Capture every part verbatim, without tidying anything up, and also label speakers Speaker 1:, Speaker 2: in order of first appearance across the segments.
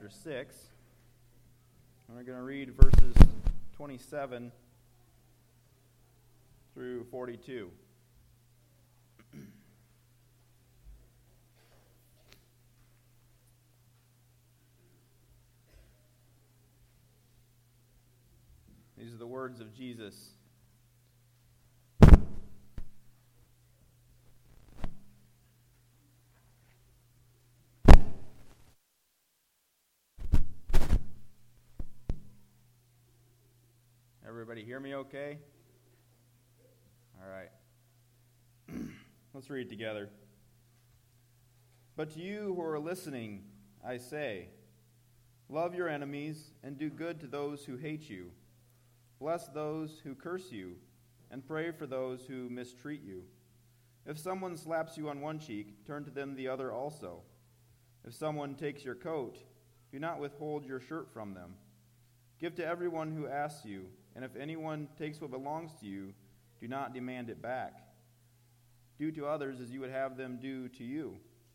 Speaker 1: chapter six. And we're going to read verses twenty-seven through forty-two. These are the words of Jesus. Everybody hear me okay? All right. Let's read together. But to you who are listening, I say, love your enemies and do good to those who hate you. Bless those who curse you, and pray for those who mistreat you. If someone slaps you on one cheek, turn to them the other also. If someone takes your coat, do not withhold your shirt from them. Give to everyone who asks you, and if anyone takes what belongs to you, do not demand it back. Do to others as you would have them do to you.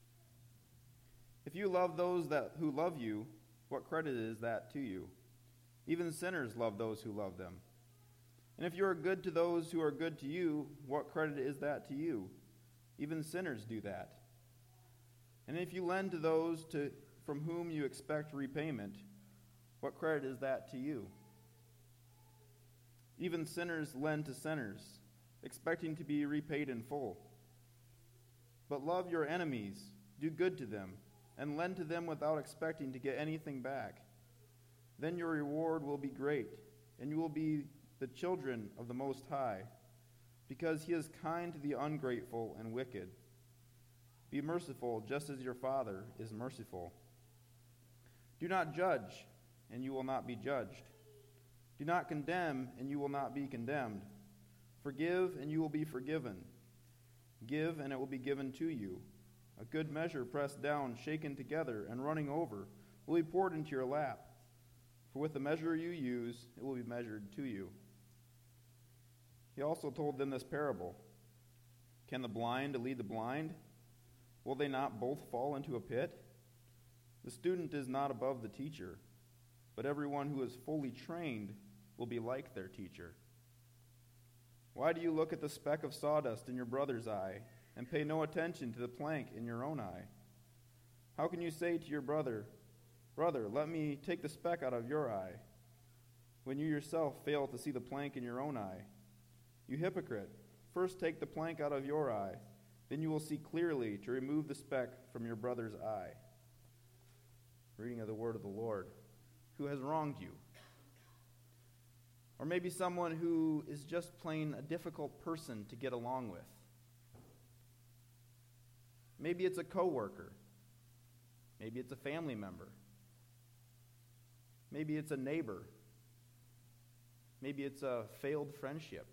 Speaker 1: If you love those that who love you, what credit is that to you? Even sinners love those who love them. And if you are good to those who are good to you, what credit is that to you? Even sinners do that. And if you lend to those to, from whom you expect repayment, what credit is that to you? Even sinners lend to sinners, expecting to be repaid in full. But love your enemies, do good to them, and lend to them without expecting to get anything back. Then your reward will be great, and you will be the children of the Most High, because he is kind to the ungrateful and wicked. Be merciful, just as your Father is merciful. Do not judge, and you will not be judged. Do not condemn, and you will not be condemned. Forgive, and you will be forgiven. Give, and it will be given to you. A good measure pressed down, shaken together, and running over will be poured into your lap. For with the measure you use, it will be measured to you. He also told them this parable. Can the blind lead the blind? Will they not both fall into a pit? The student is not above the teacher, but everyone who is fully trained will be like their teacher. Why do you look at the speck of sawdust in your brother's eye and pay no attention to the plank in your own eye? How can you say to your brother, Brother, let me take the speck out of your eye, when you yourself fail to see the plank in your own eye? You hypocrite, first take the plank out of your eye, then you will see clearly to remove the speck from your brother's eye. Reading of the word of the Lord. Who has wronged you? Or maybe someone who is just plain a difficult person to get along with. Maybe it's a coworker. Maybe it's a family member. Maybe it's a neighbor. Maybe it's a failed friendship.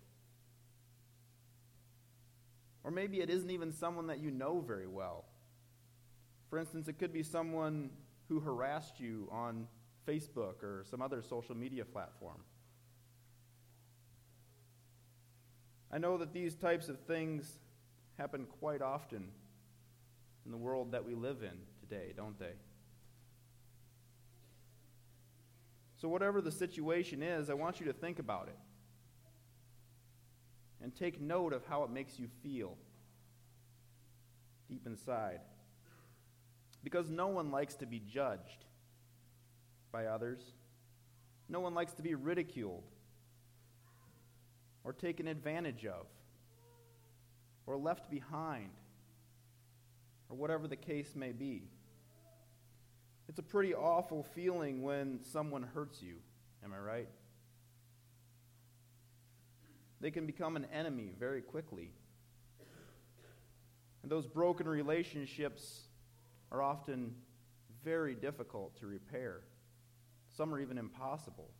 Speaker 1: Or maybe it isn't even someone that you know very well. For instance, it could be someone who harassed you on Facebook or some other social media platform. I know that these types of things happen quite often in the world that we live in today, don't they? So whatever the situation is, I want you to think about it. And take note of how it makes you feel deep inside. Because no one likes to be judged by others. No one likes to be ridiculed or taken advantage of or left behind or whatever the case may be. It's a pretty awful feeling when someone hurts you, am I right? They can become an enemy very quickly. And those broken relationships are often very difficult to repair. Some are even impossible.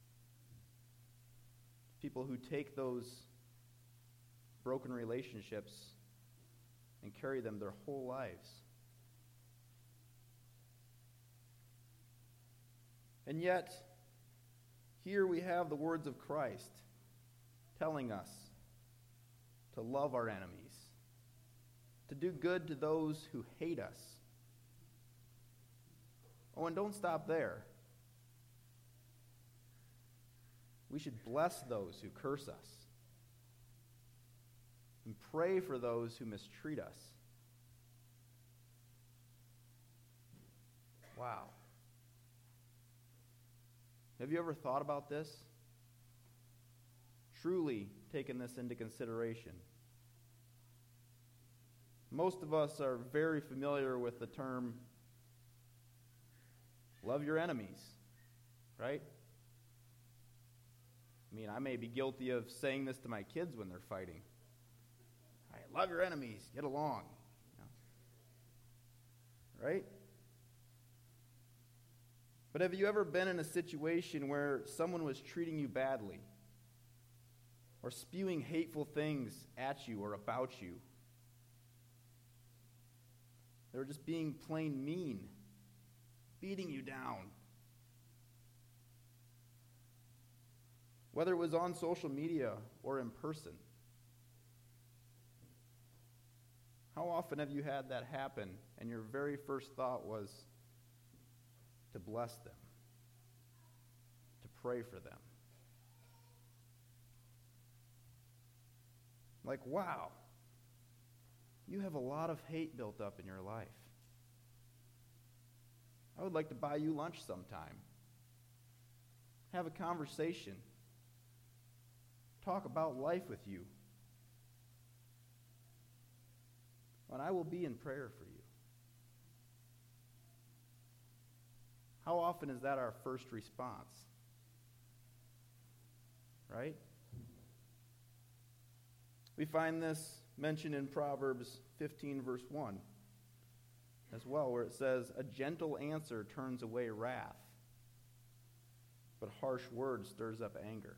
Speaker 1: People who take those broken relationships and carry them their whole lives. And yet, here we have the words of Christ telling us to love our enemies, to do good to those who hate us. Oh, and don't stop there. We should bless those who curse us and pray for those who mistreat us. Wow. Have you ever thought about this? Truly taken this into consideration. Most of us are very familiar with the term, love your enemies, right? I mean, I may be guilty of saying this to my kids when they're fighting. All right, love your enemies, get along. You know? Right? But have you ever been in a situation where someone was treating you badly or spewing hateful things at you or about you? They were just being plain mean, beating you down. Whether it was on social media or in person. How often have you had that happen and your very first thought was to bless them, to pray for them? Like, wow, you have a lot of hate built up in your life. I would like to buy you lunch sometime. Have a conversation. Talk about life with you. And I will be in prayer for you. How often is that our first response? Right? We find this mentioned in Proverbs fifteen, verse one, as well, where it says, "A gentle answer turns away wrath, but harsh words stirs up anger."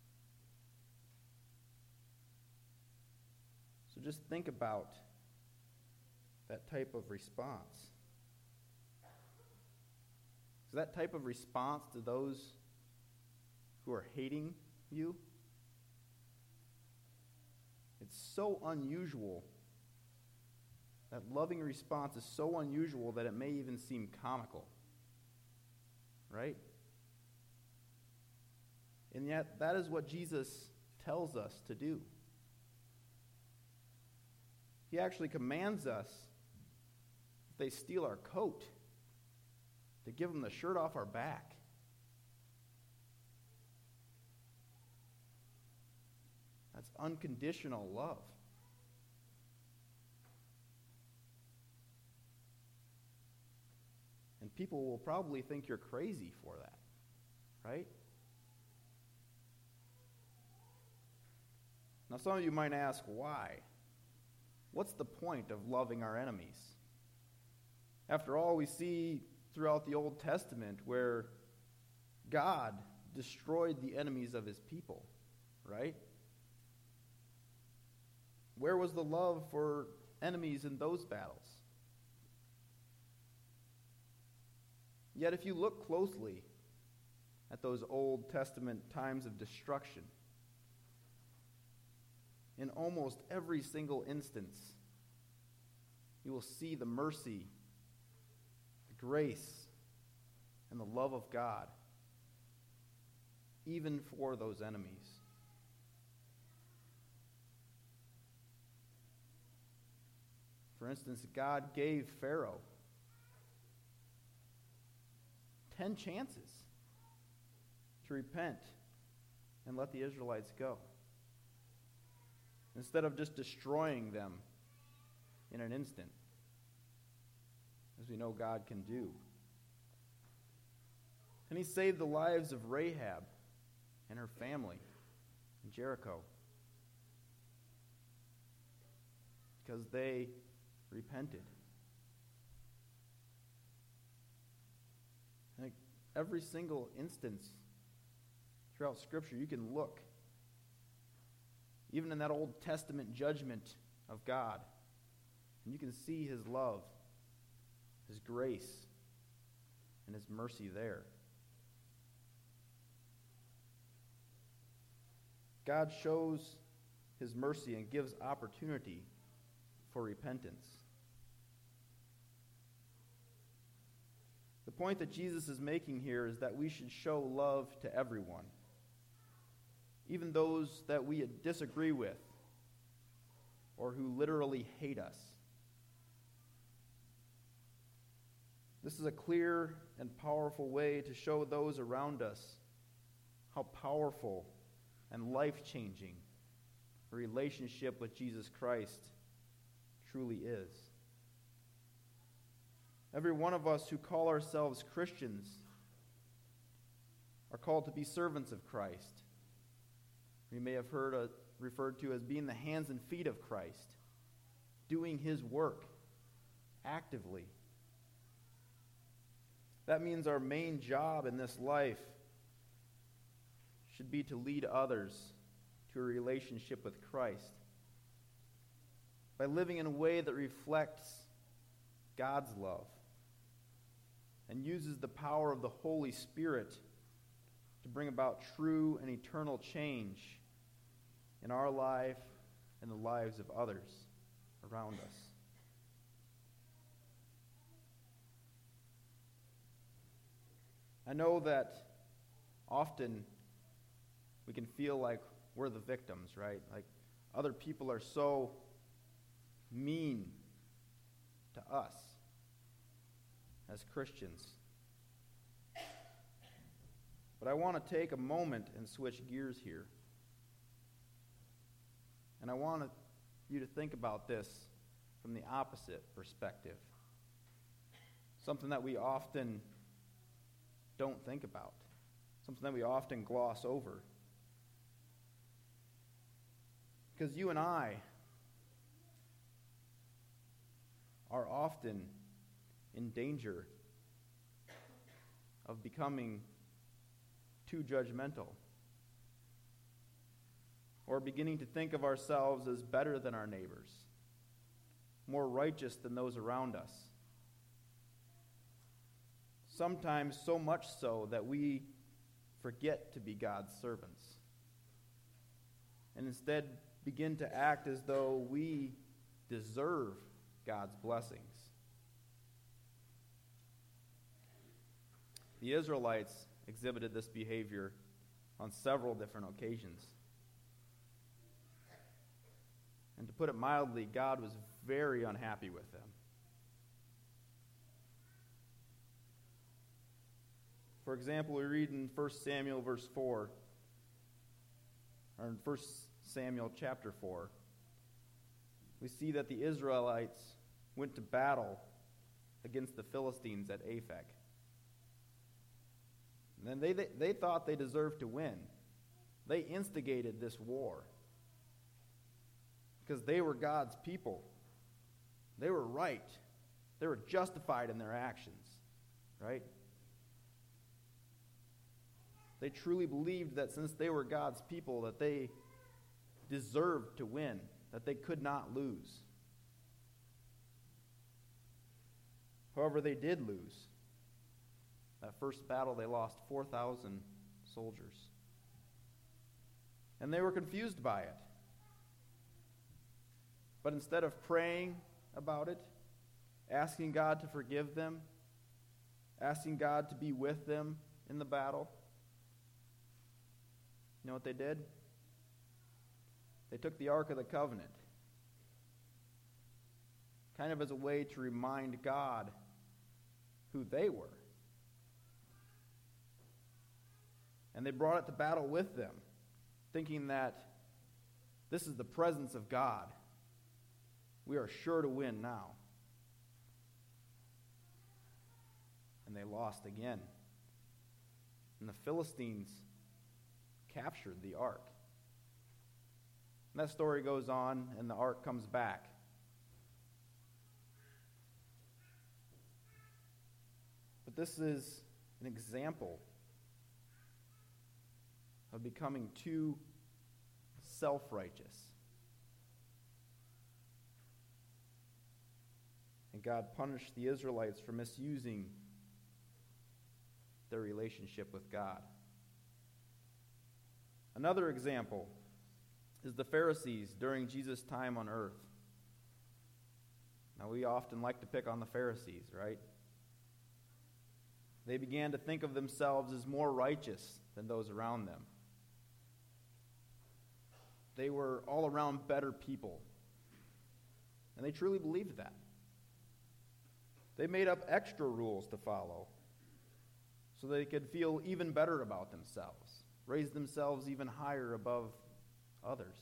Speaker 1: So just think about that type of response. Is that type of response to those who are hating you? It's so unusual. That loving response is so unusual that it may even seem comical. Right? And yet, that is what Jesus tells us to do. He actually commands us, if they steal our coat, to give them the shirt off our back. That's unconditional love. And people will probably think you're crazy for that, right? Now, some of you might ask, why? What's the point of loving our enemies? After all, we see throughout the Old Testament where God destroyed the enemies of his people, right? Where was the love for enemies in those battles? Yet if you look closely at those Old Testament times of destruction, in almost every single instance, you will see the mercy, the grace, and the love of God, even for those enemies. For instance, God gave Pharaoh ten chances to repent and let the Israelites go, instead of just destroying them in an instant, as we know God can do. And he saved the lives of Rahab and her family in Jericho because they repented. And every single instance throughout Scripture, you can look, even in that Old Testament judgment of God, and you can see his love, his grace, and his mercy there. God shows his mercy and gives opportunity for repentance. The point that Jesus is making here is that we should show love to everyone, even those that we disagree with or who literally hate us. This is a clear and powerful way to show those around us how powerful and life-changing a relationship with Jesus Christ truly is. Every one of us who call ourselves Christians are called to be servants of Christ. We may have heard uh, referred to as being the hands and feet of Christ, doing his work actively. That means our main job in this life should be to lead others to a relationship with Christ by living in a way that reflects God's love and uses the power of the Holy Spirit to bring about true and eternal change in our life and the lives of others around us. I know that often we can feel like we're the victims, right? Like other people are so mean to us as Christians. But I want to take a moment and switch gears here. And I want you to think about this from the opposite perspective. Something that we often don't think about. Something that we often gloss over. Because you and I are often in danger of becoming too judgmental or beginning to think of ourselves as better than our neighbors, more righteous than those around us. Sometimes so much so that we forget to be God's servants and instead begin to act as though we deserve God's blessings. The Israelites exhibited this behavior on several different occasions. And to put it mildly, God was very unhappy with them. For example, we read in First Samuel verse four, or in First Samuel chapter four, we see that the Israelites went to battle against the Philistines at Aphek. And then they, they, they thought they deserved to win. They instigated this war because they were God's people. They were right. They were justified in their actions, right? They truly believed that since they were God's people, that they deserved to win, that they could not lose. However, they did lose. That first battle, they lost four thousand soldiers. And they were confused by it. But instead of praying about it, asking God to forgive them, asking God to be with them in the battle, you know what they did? They took the Ark of the Covenant, kind of as a way to remind God who they were. And they brought it to battle with them, thinking that this is the presence of God. We are sure to win now. And they lost again. And the Philistines captured the ark. And that story goes on, and the ark comes back. But this is an example of becoming too self-righteous. And God punished the Israelites for misusing their relationship with God. Another example is the Pharisees during Jesus' time on earth. Now, we often like to pick on the Pharisees, right? They began to think of themselves as more righteous than those around them. They were all around better people. And they truly believed that. They made up extra rules to follow so they could feel even better about themselves, raise themselves even higher above others.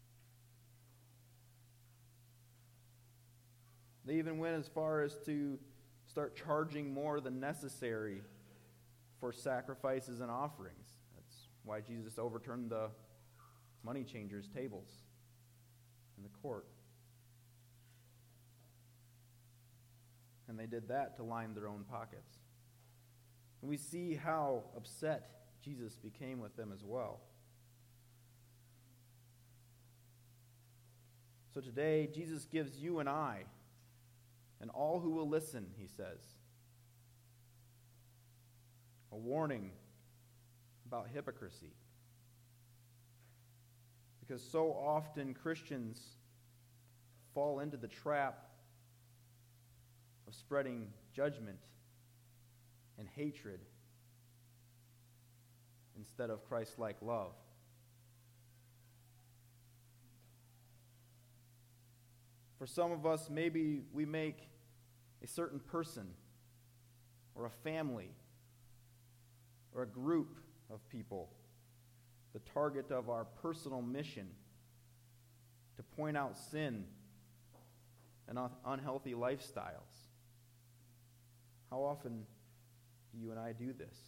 Speaker 1: They even went as far as to start charging more than necessary for sacrifices and offerings. That's why Jesus overturned the money changers' tables in the court. And they did that to line their own pockets. And we see how upset Jesus became with them as well. So today, Jesus gives you and I, and all who will listen, he says, a warning about hypocrisy. Because so often Christians fall into the trap of spreading judgment and hatred instead of Christ-like love. For some of us, maybe we make a certain person or a family or a group of people the target of our personal mission to point out sin and unhealthy lifestyles. How often do you and I do this?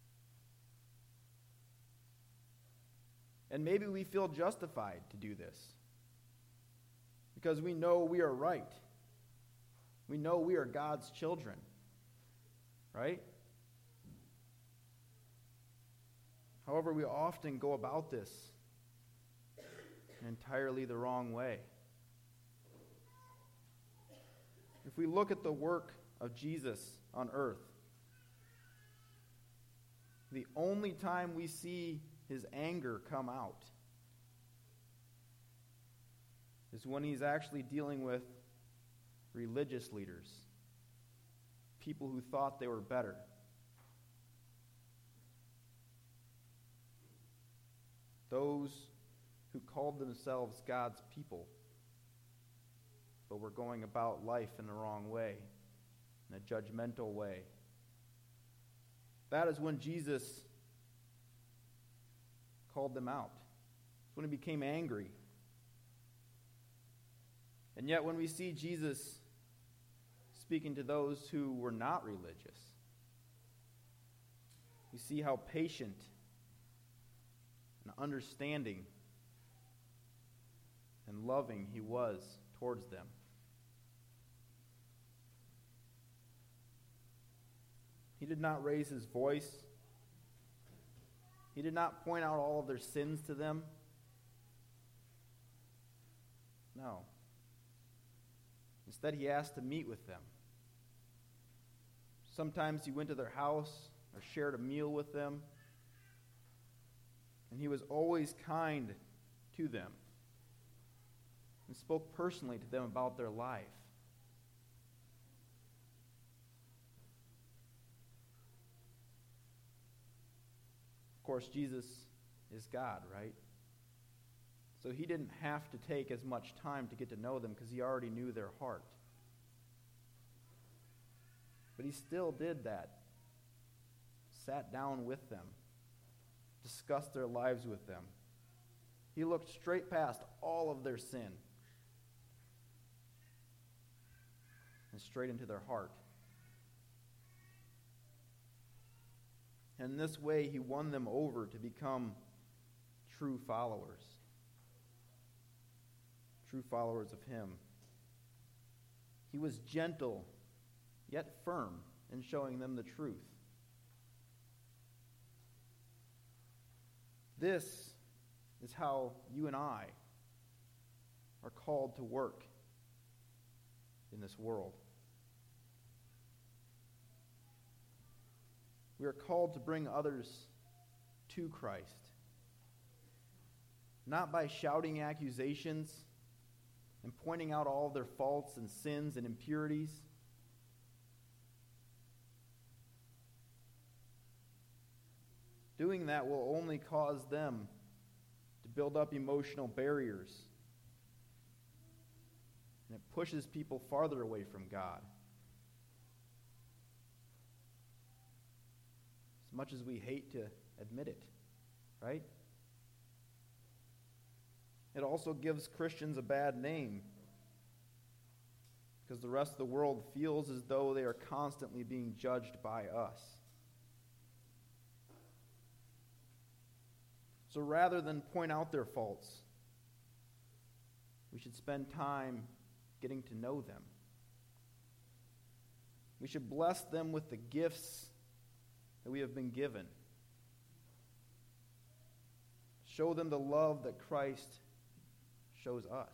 Speaker 1: And maybe we feel justified to do this because we know we are right. We know we are God's children, right? However, we often go about this in entirely the wrong way. If we look at the work of Jesus on earth, the only time we see his anger come out is when he's actually dealing with religious leaders, people who thought they were better. Those who called themselves God's people, but were going about life in the wrong way, in a judgmental way. That is when Jesus called them out. It's when he became angry. And yet when we see Jesus speaking to those who were not religious, we see how patient and understanding and loving he was towards them. He did not raise his voice. He did not point out all of their sins to them. No. Instead, he asked to meet with them. Sometimes he went to their house or shared a meal with them. And he was always kind to them and spoke personally to them about their life. Of course, Jesus is God, right? So he didn't have to take as much time to get to know them because he already knew their heart. But he still did that. Sat down with them. Discussed their lives with them. He looked straight past all of their sin and straight into their heart. And in this way, he won them over to become true followers. True followers of him. He was gentle, yet firm in showing them the truth. This is how you and I are called to work in this world. We are called to bring others to Christ, not by shouting accusations and pointing out all their faults and sins and impurities, Doing that will only cause them to build up emotional barriers. And it pushes people farther away from God. As much as we hate to admit it, right? It also gives Christians a bad name, because the rest of the world feels as though they are constantly being judged by us. So rather than point out their faults, we should spend time getting to know them. We should bless them with the gifts that we have been given. Show them the love that Christ shows us.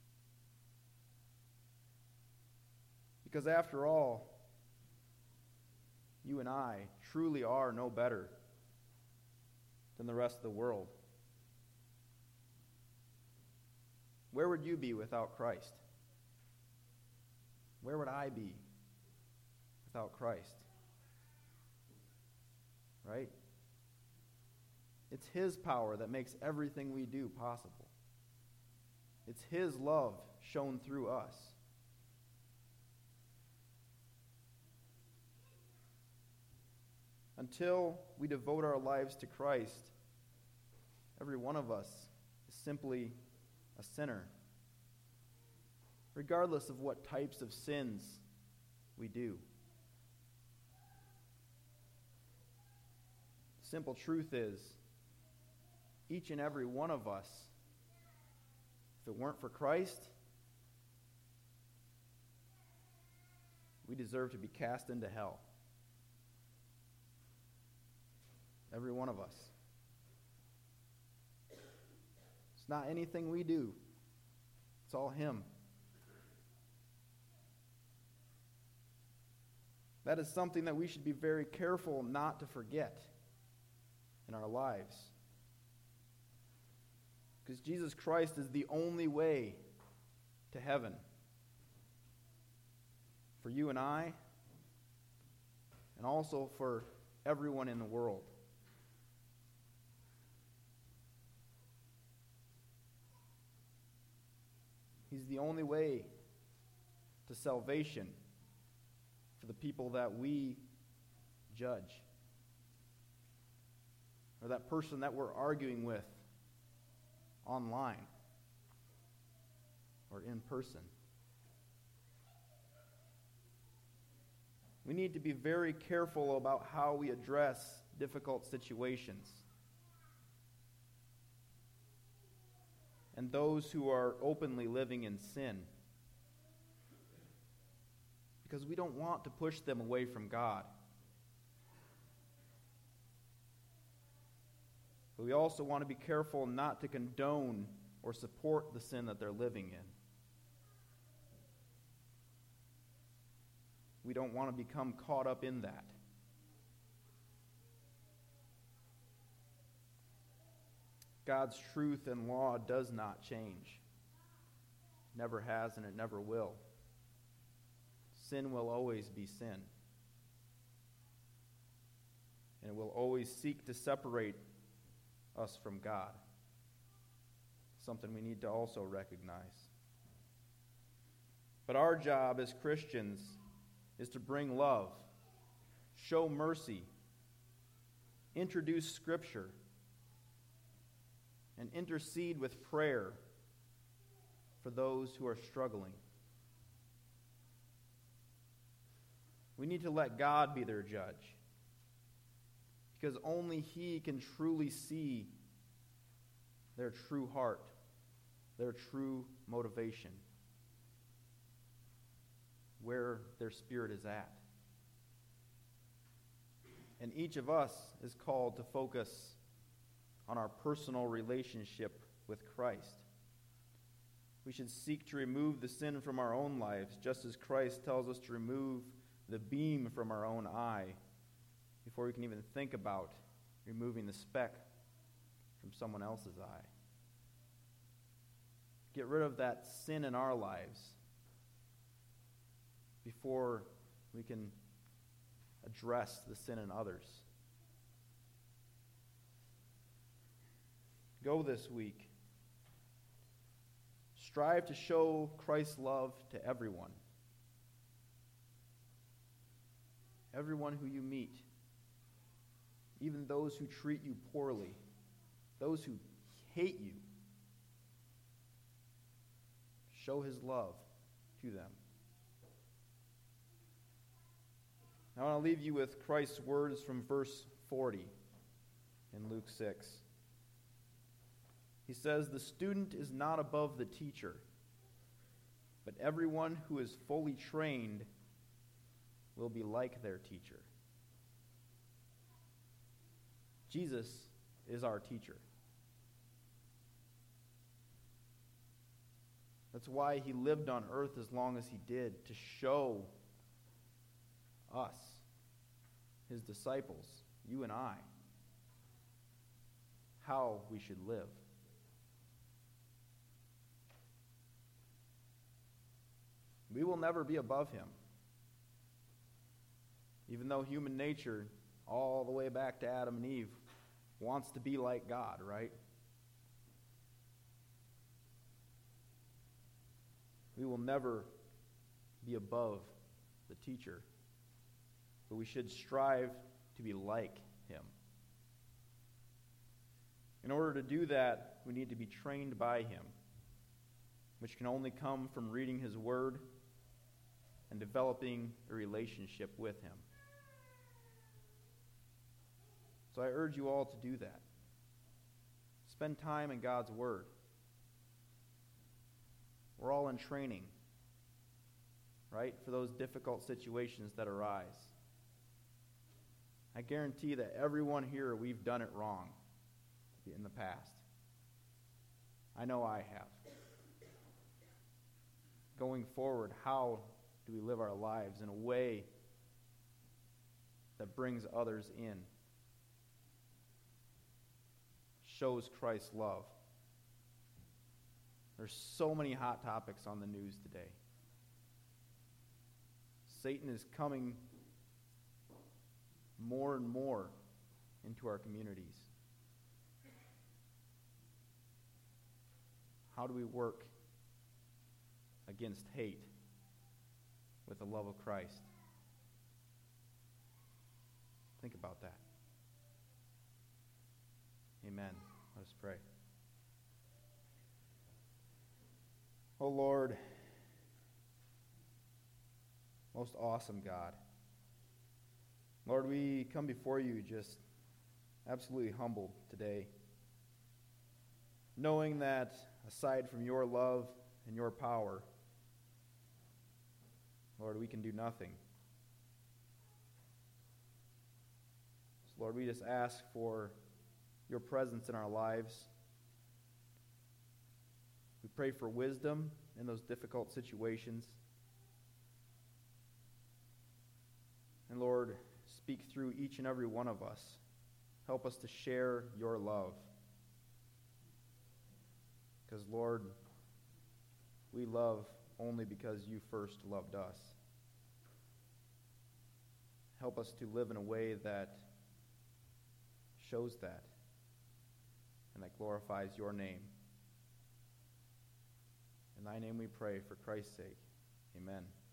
Speaker 1: Because after all, you and I truly are no better than the rest of the world. Where would you be without Christ? Where would I be without Christ? Right? It's His power that makes everything we do possible. It's His love shown through us. Until we devote our lives to Christ, every one of us is simply a sinner, regardless of what types of sins we do. The simple truth is, each and every one of us, if it weren't for Christ, we deserve to be cast into hell. Every one of us. It's not anything we do. It's all Him. That is something that we should be very careful not to forget in our lives. Because Jesus Christ is the only way to heaven. For you and I, and also for everyone in the world. He's the only way to salvation for the people that we judge, or that person that we're arguing with online or in person. We need to be very careful about how we address difficult situations. And those who are openly living in sin. Because we don't want to push them away from God. But we also want to be careful not to condone or support the sin that they're living in. We don't want to become caught up in that. God's truth and law does not change. Never has, and it never will. Sin will always be sin. And it will always seek to separate us from God. Something we need to also recognize. But our job as Christians is to bring love, show mercy, introduce Scripture, and intercede with prayer for those who are struggling. We need to let God be their judge, because only He can truly see their true heart, their true motivation, where their spirit is at. And each of us is called to focus on our personal relationship with Christ. We should seek to remove the sin from our own lives, just as Christ tells us to remove the beam from our own eye before we can even think about removing the speck from someone else's eye. Get rid of that sin in our lives before we can address the sin in others. Go this week. Strive to show Christ's love to everyone. Everyone who you meet, even those who treat you poorly, those who hate you, show his love to them. I want to leave you with Christ's words from verse forty in Luke six. He says, "The student is not above the teacher, but everyone who is fully trained will be like their teacher." Jesus is our teacher. That's why he lived on earth as long as he did, to show us, his disciples, you and I, how we should live. We will never be above him. Even though human nature, all the way back to Adam and Eve, wants to be like God, right? We will never be above the teacher, but we should strive to be like him. In order to do that, we need to be trained by him, which can only come from reading his word and developing a relationship with him. So I urge you all to do that. Spend time in God's word. We're all in training, right, for those difficult situations that arise. I guarantee that everyone here, we've done it wrong in the past. I know I have. Going forward, how do we live our lives in a way that brings others in, shows Christ's love? There's so many hot topics on the news today. Satan is coming more and more into our communities. How do we work against hate with the love of Christ? Think about that. Amen. Let us pray. Oh Lord, most awesome God. Lord, we come before you just absolutely humbled today, knowing that aside from your love and your power, Lord, we can do nothing. So Lord, we just ask for your presence in our lives. We pray for wisdom in those difficult situations. And Lord, speak through each and every one of us. Help us to share your love. Because, Lord, we love only because you first loved us. Help us to live in a way that shows that and that glorifies your name. In thy name we pray, for Christ's sake. Amen.